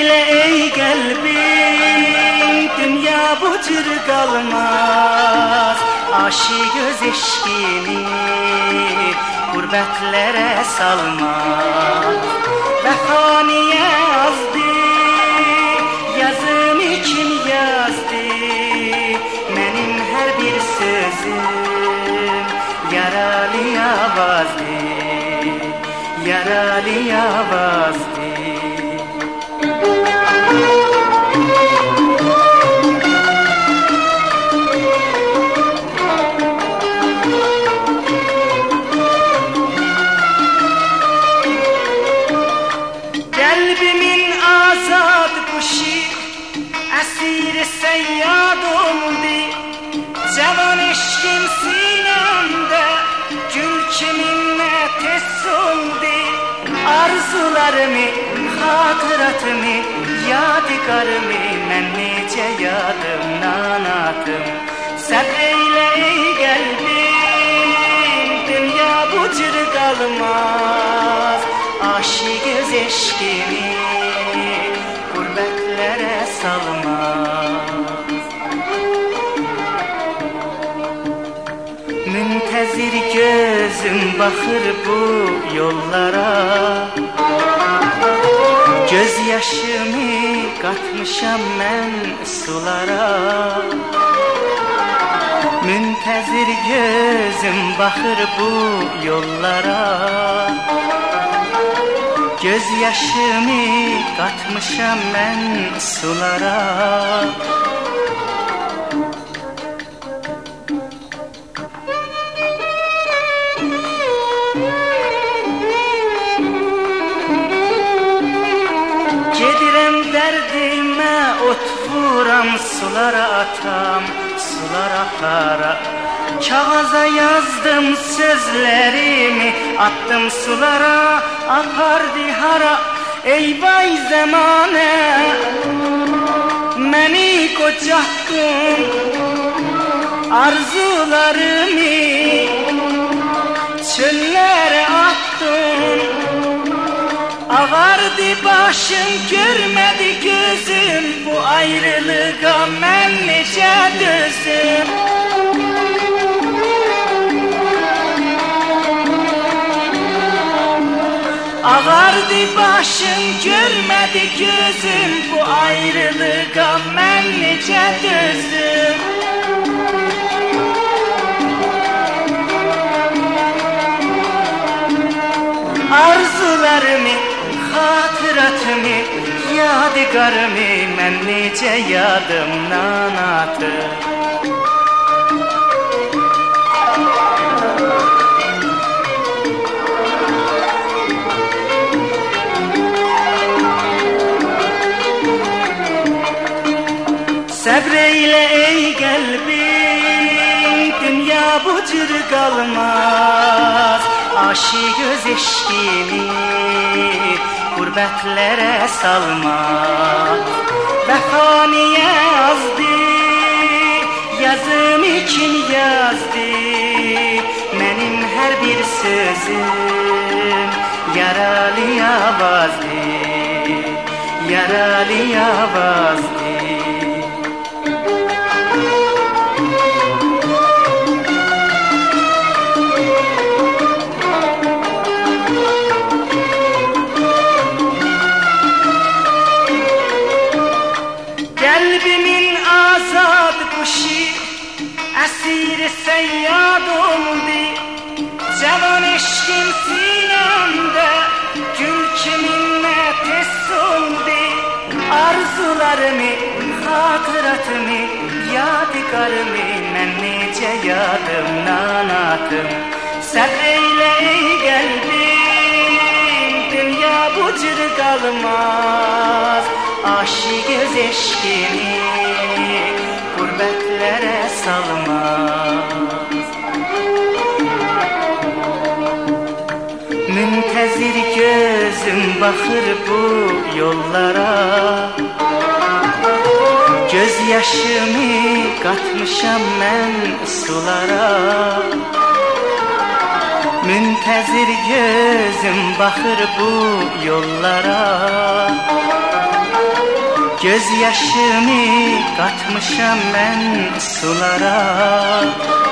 Səbreyle ey qəlbim, dünya bu cür qalmaz. Aşıq öz eşqini qurbətlərə salmaz. Vəfaniyə azdı, yazım kim yazdı. Mənim hər bir sözüm yaralı avazdı, yaralı avazdı. Kalbimin azad kuşu esir seyyad oldu. Cavan eşkim sinemde gül kiminle tez oldu. Arzularımı, hatıratımı, yadigarımı mən necə yadımdan atım. Səbreyle ey qəlbim, dünya bu cür qalmaz. Aşıq öz eşqini qurbətlərə salmaz. Müntəzir gözüm baxır bu yollara. Göz yaşımı qatmışam mən sulara. Müntəzir gözüm baxır bu yollara. Göz yaşımı qatmışam mən sulara. Gedirəm dərdimə ot vuram, sulara atam, sulara para. Kağaza yazdım sözlerimi, attım sulara, apardı hara. Ey vay zamane, məni qocattın, arzularımı çöllere attın. Ağardı başım, görmedi gözüm, bu ayrılığa mən necə dözüm. Ağardı başım, görmedi gözüm, bu ayrılığa mən necə dözüm. Arzularımı, hatıratımı, yadigarımı mən necə yadımdan atım. Səbreyle ey qəlbim, dünya bu cür qalmaz. Aşıq öz eşqini qurbətlərə salmaz. Vəfaniyə azdı, yazım kim yazdı. Mənim hər bir sözüm yaralı avazdı, yaralı avazdı. Kalbimin azad kuşu esir seyyad oldu. Cavan eşkim sinemde gül kiminle tez oldu. Arzularımı, hatıratımı, yadigarımı mən necə yadımdan atım. Səbreyle ey qəlbim, dünya bu cür qalmaz. Aşıq öz eşqini qurbətlərə salmaz. Müntəzir gözüm baxır bu yollara. Göz yaşımı qatmışam mən sulara. Müntəzir gözüm baxır bu yollara. Göz yaşımı katmışam ben sulara.